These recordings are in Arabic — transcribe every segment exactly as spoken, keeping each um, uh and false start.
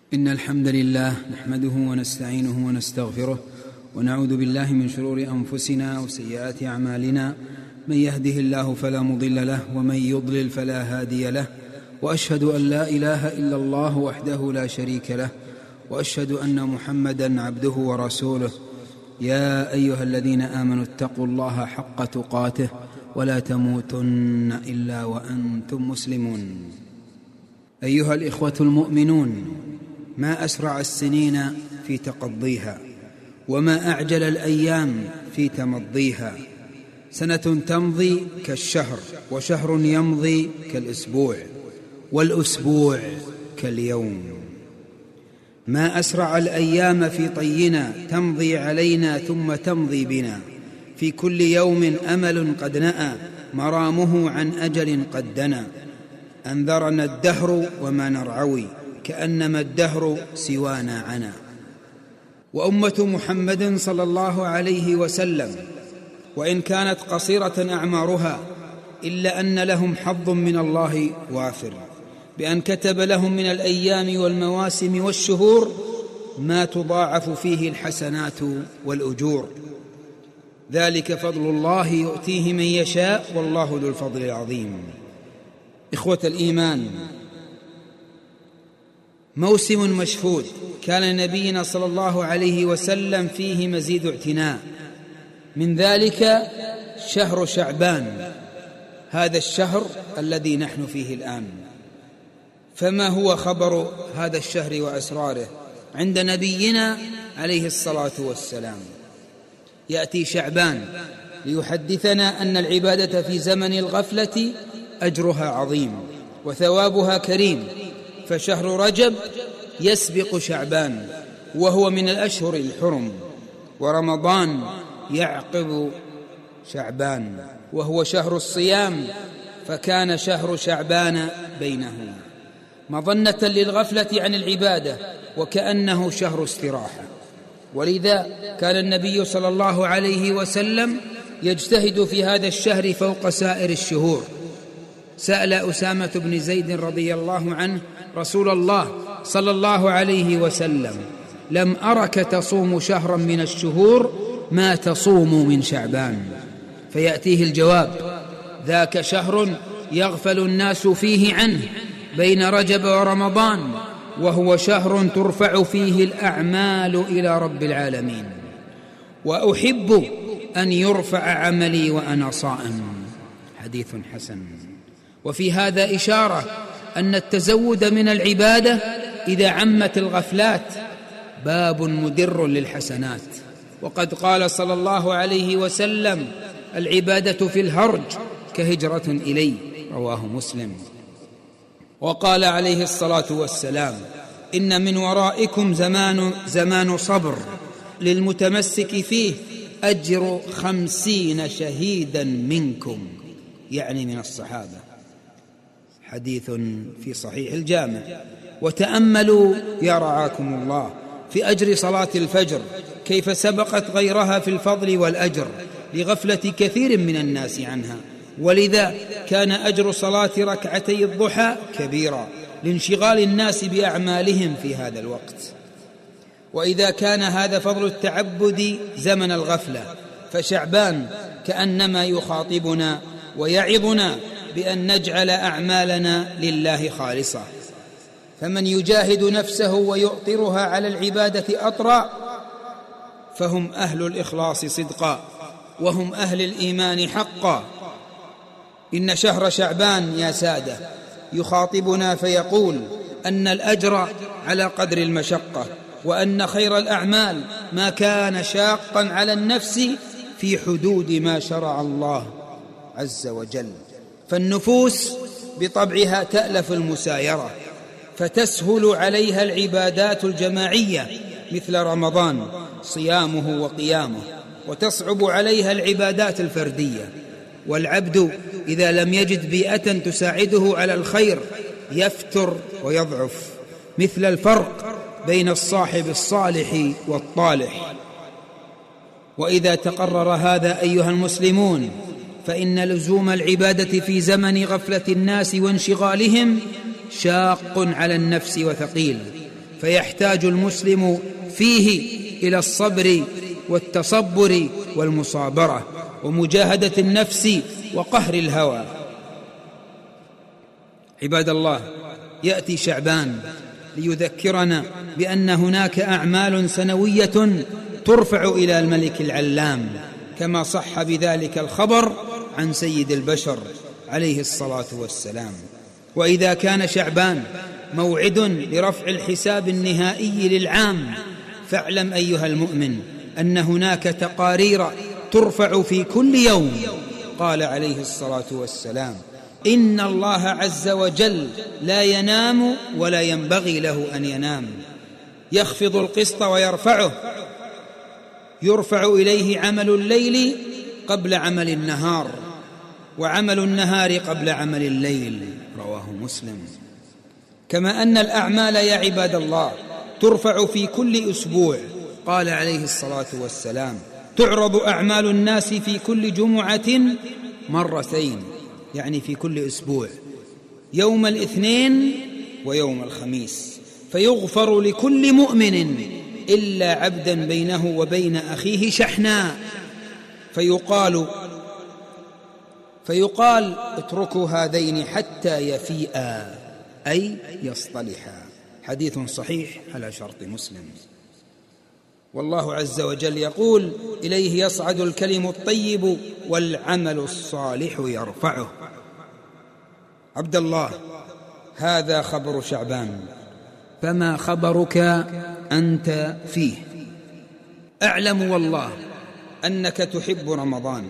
إن الحمد لله نحمده ونستعينه ونستغفره ونعوذ بالله من شرور أنفسنا وسيئات أعمالنا. من يهده الله فلا مضل له ومن يضلل فلا هادي له، وأشهد أن لا إله إلا الله وحده لا شريك له، وأشهد أن محمدًا عبده ورسوله. يا أيها الذين آمنوا اتقوا الله حق تقاته ولا تموتن إلا وأنتم مسلمون. أيها الإخوة المؤمنون، ما أسرع السنين في تقضيها، وما أعجل الأيام في تمضيها. سنة تمضي كالشهر، وشهر يمضي كالأسبوع، والأسبوع كاليوم. ما أسرع الأيام في طينا، تمضي علينا ثم تمضي بنا. في كل يوم أمل قد نأى، مرامه عن أجل قد دنا. أنذرنا الدهر وما نرعوي، كأنما الدهر سوانا عنا. وأمة محمد صلى الله عليه وسلم وإن كانت قصيرة أعمارها، إلا أن لهم حظ من الله وافر، بأن كتب لهم من الأيام والمواسم والشهور ما تضاعف فيه الحسنات والأجور. ذلك فضل الله يؤتيه من يشاء، والله ذو الفضل العظيم. إخوة الإيمان، موسم مشهود كان نبينا صلى الله عليه وسلم فيه مزيد اعتناء، من ذلك شهر شعبان، هذا الشهر الذي نحن فيه الآن. فما هو خبر هذا الشهر وأسراره عند نبينا عليه الصلاة والسلام؟ يأتي شعبان ليحدثنا أن العبادة في زمن الغفلة أجرها عظيم وثوابها كريم، فشهر رجب يسبق شعبان وهو من الأشهر الحرم، ورمضان يعقب شعبان وهو شهر الصيام، فكان شهر شعبان بينهما مظنة للغفلة عن العبادة، وكأنه شهر استراحة. ولذا كان النبي صلى الله عليه وسلم يجتهد في هذا الشهر فوق سائر الشهور. سأل أسامة بن زيد رضي الله عنه رسول الله صلى الله عليه وسلم: لم أرك تصوم شهرا من الشهور ما تصوم من شعبان؟ فيأتيه الجواب: ذاك شهر يغفل الناس فيه عنه بين رجب ورمضان، وهو شهر ترفع فيه الأعمال إلى رب العالمين، وأحب أن يرفع عملي وأنا صائم. حديث حسن. وفي هذا إشارة أن التزود من العبادة إذا عمت الغفلات باب مدر للحسنات. وقد قال صلى الله عليه وسلم: العبادة في الهرج كهجرة إلي، رواه مسلم. وقال عليه الصلاة والسلام: إن من ورائكم زمان, زمان صبر للمتمسك فيه أجر خمسين شهيدا منكم، يعني من الصحابة. حديث في صحيح الجامع. وتأملوا يا رعاكم الله في أجر صلاة الفجر، كيف سبقت غيرها في الفضل والأجر لغفلة كثير من الناس عنها. ولذا كان أجر صلاة ركعتي الضحى كبيرا لانشغال الناس بأعمالهم في هذا الوقت. وإذا كان هذا فضل التعبد زمن الغفلة، فشعبان كأنما يخاطبنا ويعظنا بأن نجعل أعمالنا لله خالصة. فمن يجاهد نفسه ويؤطرها على العبادة أطرا فهم أهل الإخلاص صدقا، وهم أهل الإيمان حقا. إن شهر شعبان يا سادة يخاطبنا فيقول أن الأجر على قدر المشقة، وأن خير الأعمال ما كان شاقا على النفس في حدود ما شرع الله عز وجل. فالنفوس بطبعها تألف المسايرة، فتسهل عليها العبادات الجماعية مثل رمضان صيامه وقيامه، وتصعب عليها العبادات الفردية. والعبد إذا لم يجد بيئة تساعده على الخير يفتر ويضعف، مثل الفرق بين الصاحب الصالح والطالح. وإذا تقرر هذا أيها المسلمون، فإن لزوم العبادة في زمن غفلة الناس وانشغالهم شاق على النفس وثقيل، فيحتاج المسلم فيه إلى الصبر والتصبر والمصابرة ومجاهدة النفس وقهر الهوى. عباد الله، يأتي شعبان ليذكرنا بأن هناك أعمال سنوية ترفع إلى الملك العلام، كما صح بذلك الخبر عن سيد البشر عليه الصلاة والسلام. وإذا كان شعبان موعد لرفع الحساب النهائي للعام، فاعلم أيها المؤمن أن هناك تقارير ترفع في كل يوم. قال عليه الصلاة والسلام: إن الله عز وجل لا ينام ولا ينبغي له أن ينام، يخفض القسط ويرفعه، يرفع إليه عمل الليل قبل عمل النهار، وعمل النهار قبل عمل الليل. رواه مسلم. كما أن الأعمال يا عباد الله ترفع في كل أسبوع. قال عليه الصلاة والسلام: تعرض أعمال الناس في كل جمعة مرتين، يعني في كل أسبوع، يوم الاثنين ويوم الخميس، فيغفر لكل مؤمن إلا عبدا بينه وبين أخيه شحناء، فيقال فيقال اتركوا هذين حتى يفيئا، أي يصطلحا. حديث صحيح على شرط مسلم. والله عز وجل يقول: إليه يصعد الكلم الطيب والعمل الصالح يرفعه. عبد الله، هذا خبر شعبان، فما خبرك أنت فيه؟ أعلم والله أنك تحب رمضان،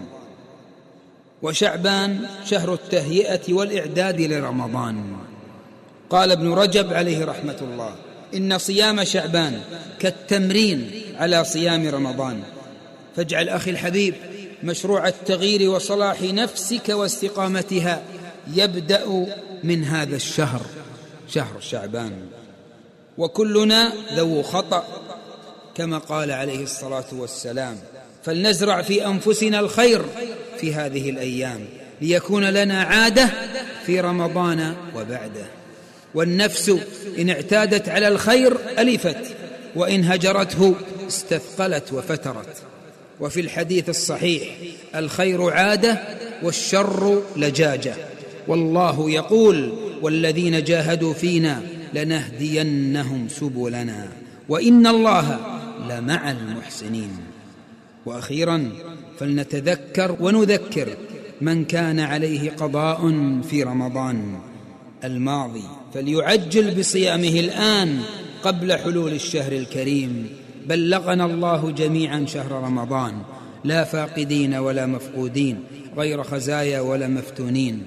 وشعبان شهر التهيئة والإعداد لرمضان. قال ابن رجب عليه رحمة الله: إن صيام شعبان كالتمرين على صيام رمضان. فاجعل أخي الحبيب مشروع التغيير وصلاح نفسك واستقامتها يبدأ من هذا الشهر، شهر شعبان. وكلنا ذو خطأ كما قال عليه الصلاة والسلام، فلنزرع في أنفسنا الخير في هذه الأيام ليكون لنا عادة في رمضان وبعده. والنفس إن اعتادت على الخير ألفت، وإن هجرته استثقلت وفترت. وفي الحديث الصحيح: الخير عادة والشر لجاجة. والله يقول: والذين جاهدوا فينا لنهدينهم سبلنا وإن الله لمع المحسنين. وأخيرا، فلنتذكر ونذكر من كان عليه قضاء في رمضان الماضي فليعجل بصيامه الآن قبل حلول الشهر الكريم. بلغنا الله جميعا شهر رمضان، لا فاقدين ولا مفقودين، غير خزايا ولا مفتونين.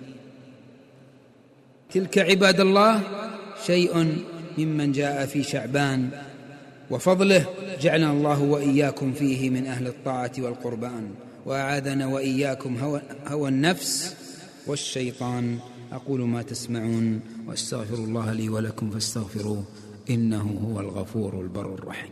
تلك عباد الله شيء ممن جاء في شعبان وفضله. جعلنا الله وإياكم فيه من أهل الطاعة والقربان، وأعاذنا وإياكم هوى, هوى النفس والشيطان. أقول ما تسمعون وأستغفر الله لي ولكم فاستغفروه إنه هو الغفور البر الرحيم.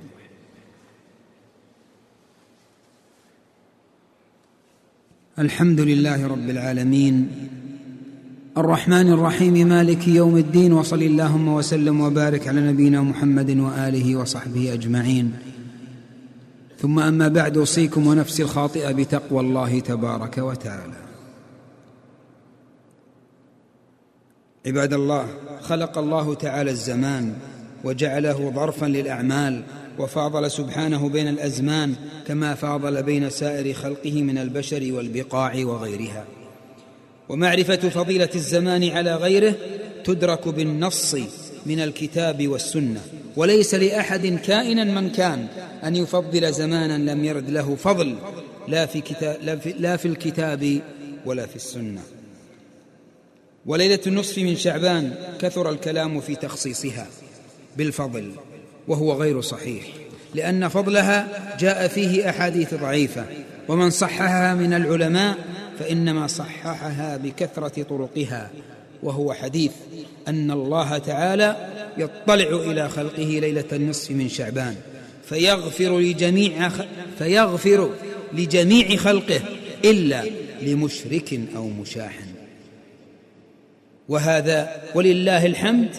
الحمد لله رب العالمين، الرحمن الرحيم، مالك يوم الدين، وصل اللهم وسلم وبارك على نبينا محمد وآله وصحبه أجمعين. ثم أما بعد، أوصيكم ونفسي الخاطئة بتقوى الله تبارك وتعالى. عباد الله، خلق الله تعالى الزمان وجعله ظرفا للأعمال، وفاضل سبحانه بين الأزمان كما فاضل بين سائر خلقه من البشر والبقاع وغيرها. ومعرفة فضيلة الزمان على غيره تدرك بالنص من الكتاب والسنة، وليس لأحد كائنا من كان أن يفضل زمانا لم يرد له فضل، لا في, كتاب لا في الكتاب ولا في السنة. وليلة النصف من شعبان كثر الكلام في تخصيصها بالفضل، وهو غير صحيح، لأن فضلها جاء فيه أحاديث ضعيفة، ومن صححها من العلماء فإنما صححها بكثرة طرقها، وهو حديث أن الله تعالى يطلع إلى خلقه ليلة النصف من شعبان فيغفر لجميع, فيغفر لجميع خلقه إلا لمشرك أو مشاح. وهذا ولله الحمد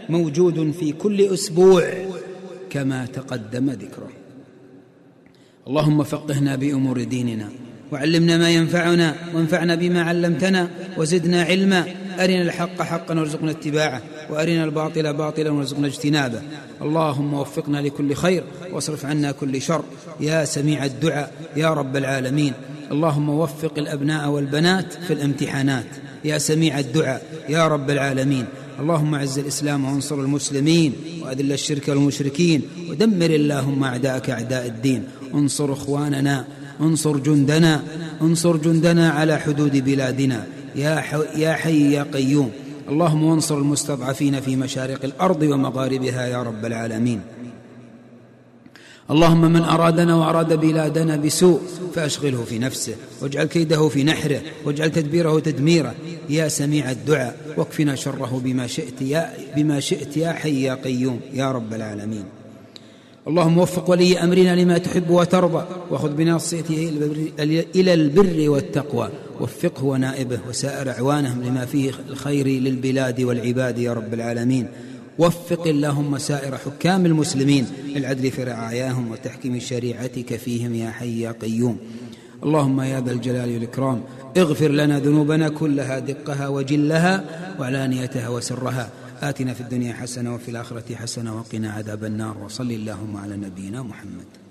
موجود في كل أسبوع كما تقدم ذكره. اللهم فقهنا بأمور ديننا وعلمنا ما ينفعنا وانفعنا بما علمتنا وزدنا علما. أرنا الحق حقا وارزقنا اتباعه وأرنا الباطل باطلا وارزقنا اجتنابه. اللهم وفقنا لكل خير واصرف عنا كل شر يا سميع الدعاء يا رب العالمين. اللهم وفق الأبناء والبنات في الامتحانات يا سميع الدعاء يا رب العالمين. اللهم اعز الإسلام وانصر المسلمين وأذل الشرك والمشركين ودمر اللهم أعداءك أعداء الدين. انصر إخواننا انصر جندنا انصر جندنا على حدود بلادنا يا حي يا, حي يا قيوم. اللهم وانصر المستضعفين في مشارق الأرض ومغاربها يا رب العالمين. اللهم من أرادنا وأراد بلادنا بسوء فأشغله في نفسه واجعل كيده في نحره واجعل تدبيره تدميره يا سميع الدعاء. واكفنا شره بما شئت يا, بما شئت يا حي يا قيوم يا رب العالمين. اللهم وفق ولي أمرنا لما تحب وترضى وخذ بناصيته إلى البر والتقوى. وفقه ونائبه وسائر أعوانهم لما فيه الخير للبلاد والعباد يا رب العالمين. وفق اللهم سائر حكام المسلمين للعدل في رعاياهم وتحكيم شريعتك فيهم يا حي يا قيوم. اللهم يا ذا الجلال والإكرام اغفر لنا ذنوبنا كلها دقها وجلها وعلانيتها وسرها. آتنا في الدنيا حسنة وفي الآخرة حسنة وقنا عذاب النار. وصل اللهم على نبينا محمد.